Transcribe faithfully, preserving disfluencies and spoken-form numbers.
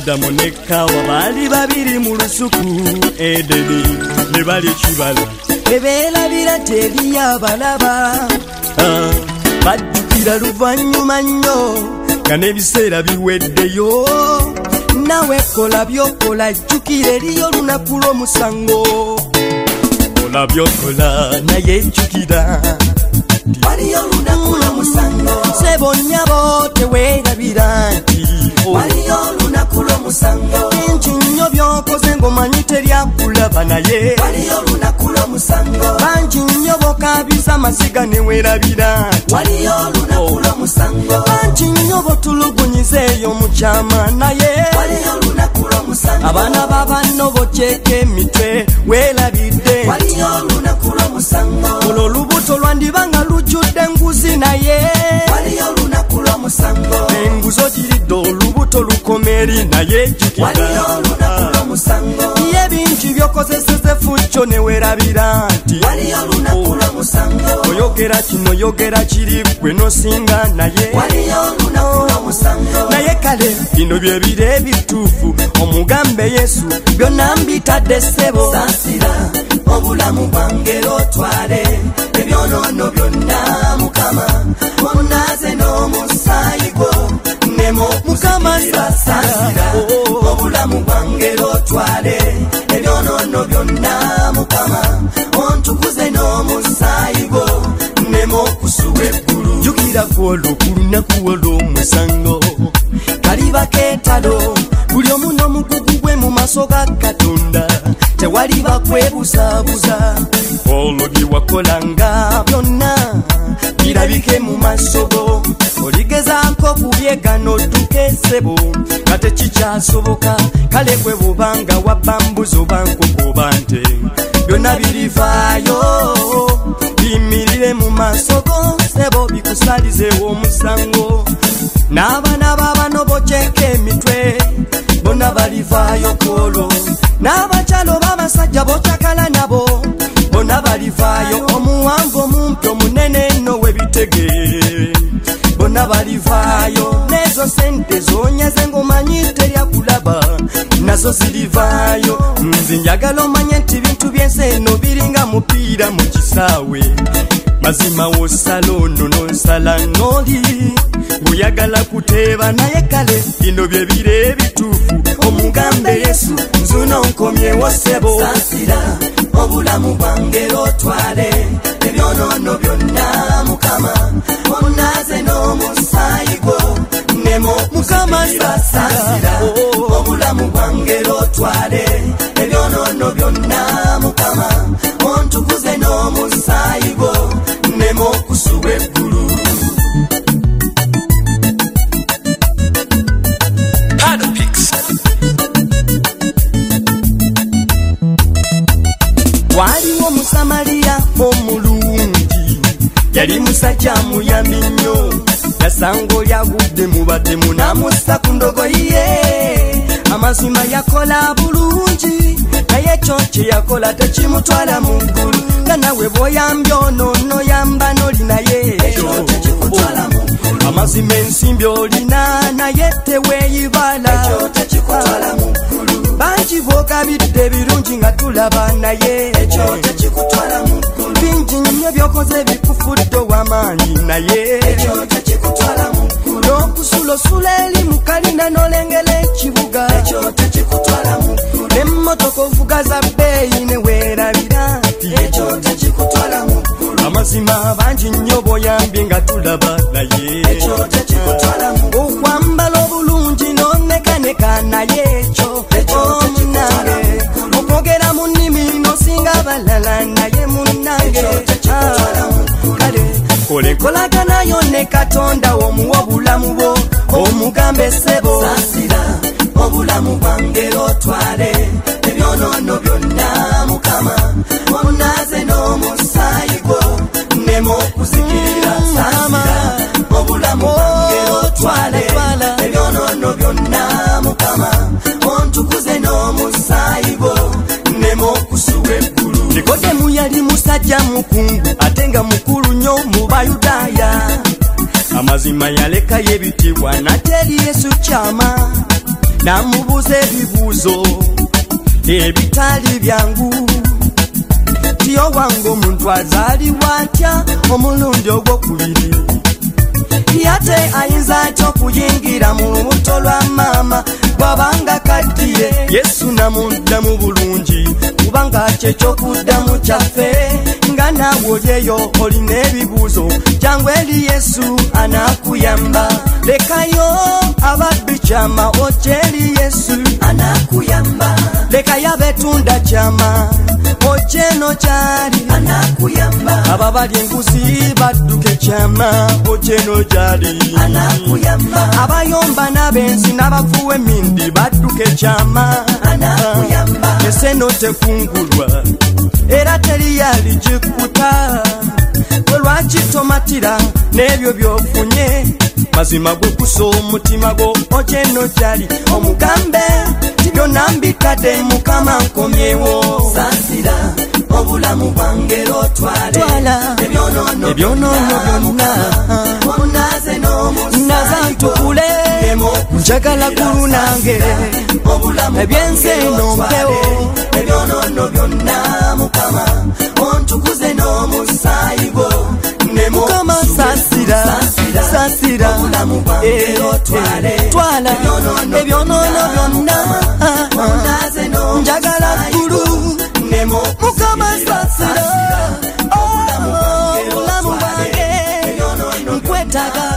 Adamu ne Kawa bali babiri mu lusuku Edeni ne bali kibala bebeerabira teri abalaba bajjukira luvannyuma nnyo nga n'ebiseera biweddeyo nawe kola byokola jjukira eriyo olunaku lw'omusango kola byokola naye jjukira waliyo olunaku lw'omusango sebo nnyabo teweerabira nti waliyo olunaku lw'omusango bingi nnyo by'okoze ng'omanyi teryakulaba naye waliyo olunaku lw'omusango bangi nnyo bokabisa amasiga ne weerabira nti waliyo olunaku lw'omusango bangi nnyo botulugunyizeeyo mu kyama naye waliyo olunaku lw'omusango abaana b'abanno bokyeka emitwe weerabidde waliyo olunaku lw'omusango olwo olubuto lwandiba nga lujjudde enguzi naye waliyo olunaku lw'omusango enguzo giridde olubuto lukomeri naye jjukira waliyo olunaku lw'omusango ye bingi by'okozeseze fujjo ne weerabira nti waliyo olunaku lw'omusango oyogera kino yogera kiri gwe nosinga naye waliyo olunaku lw'omusango naye kale bino bye biro ebituufu omugambe Yesu byonna mbitadde ssebo saasira obulamu bwange lwotwale ebyonoono byonna Mukama omunaaze n'omusaayi gwo nemo mukamasira saasira obulamu bwange lwotwale ebyonoono byonna Mukama ontukuze n'omusaayi gwo nemo kusuba eggulu jjukira kwolwo ku lunaku olw'omusango kaliba keetalo buli omu n'omugugu gwe mu maaso ga Katonda tewaliba kwebusaabuza olwo bye wakolanga byonna birabike mu maaso go oligezaako kubyegana odduke ssebo nga tekikyasoboka kale gwe bw'obanga wabambuza oba nkoko oba nte byonna birivaayo biyimirire mu maaso go ssebo bikusalizeewo omusango n'abaana b'abano bokyeka emitwe bonna balivaayo kwolwo n'abakyalo b'abasajja bokyakala nabo bonna balivaayo omuwanvu omumpi omunene nno webitege bonna balivaayo n'ezo sente zonyaze ng'omanyi teryakulaba nazo zirivaayo nze njagala omanye nti bintu by'ensi eno biringa mupiira mu kisaawe mazima wosala ono n'onsala n'oli oyagala kuteeba naye kale bino bye biro ebituufu omugambe Yesu nzuno nkomyewo ssebo saasira obulamu bwange lwotwale ebyonoono byonna Mukama omunaaze n'omusaayi gwo nemo mukamasira saasira obulamu bwange lwotwale ebyonoono byonna Mukama ontukuze n'omusaayi gwo nemo kusuba eggulu waliwo Musamaliya omulungi yali musajja muyambi nnyo yasango lyagudde mu batemu n'amussa ku ndogoyi ye amazima yakola bulungi naye ekyo kye yakola tekimutwala mu ggulu nga nawe bw'oyambye ono noyamba n'oli naye ekyo tekikutwala mu ggulu amazima ensimbi olina naye teweeyibala ekyo tekikutwala mu ggulu bangi boogabidde birungi nga tulaba naye ekyo tekikutwala mu ggulu bingi nnyo by'okoze bikufudde ow'amaanyi naye ekyo tekikutwala mu ggulu n'okusulosula eri mu kalina n'olengera ekibuga ekyo tekikutwala mu ggulu n'emmotoka ovuga za bbeeyi ne weerabira nti ekyo tekikutwala mu ggulu amazima bangi nnyo b'oyambye nga tulaba naye ekyo tekikutwala mu ggulu okwambala obulungi n'onekaneka naye ekyo omunange okwogera mu nnimi n'osinga abalala naye munnange kale kola enkolagana yo ne Katonda omuwa obulamu bwo omugambe ssebo saasira obulamu bwange lwotwale ebyonoono byonna Mukama omunaaze n'omusaayi gwo nemo okuzikirira saasira obulamu bwange lwotwale ebyonoono byonna Mukama ontukuze n'omusaayi gwo nemo okusuba eggulu Nikodemu yali musajja mukungu ate nga mukulu nnyo mu Bayudaaya amazima yalekayo ebitiibwa nateri Yesu kyama namubuza ebibuuzo ebitali byangu tiyo wange omuntu azaalibwa atya omulundi ogwokubiri yate ayinza atya okuyingira mu lubuto lwa maama bw'abanga kaddiye Yesu namuddamu bulungi kubanga ky'ekyokuddamu kyaffe nga naawe olyeyo olina ebibuuzo jangu eri Yesu anaakuyamba lekayo ababbi kyama ojje eri Yesu anaakuyamba lekayo abetunda kyama ojje no gyali anaakuyamba aba bali enguzi badduke kyama ojje no gyali anaakuyamba abayomba n'abenzi n'abafuwa emindi badduke kyama anaakuyamba eseno tekungulwa era teri yaligikuta olwaki tomatira n'ebyo by'ofunye mazima gwe kusa omutima gwo ojje no gyali omugambe byonna mbitadde Mukama nkomyewo saasira obulamu bwange lwotwala ebyonoono byonna omunaze n'omusayi ntukule njagala gulu nange ebyensi eno mpewo ebyonoono byonna Mukama ontukuze n'omusayi gwo Mukama saasira saasira obulamu bwange lwotwala ebyonoono byonna njagala gulu Mukama saasira obulamu bwange nkwetaaga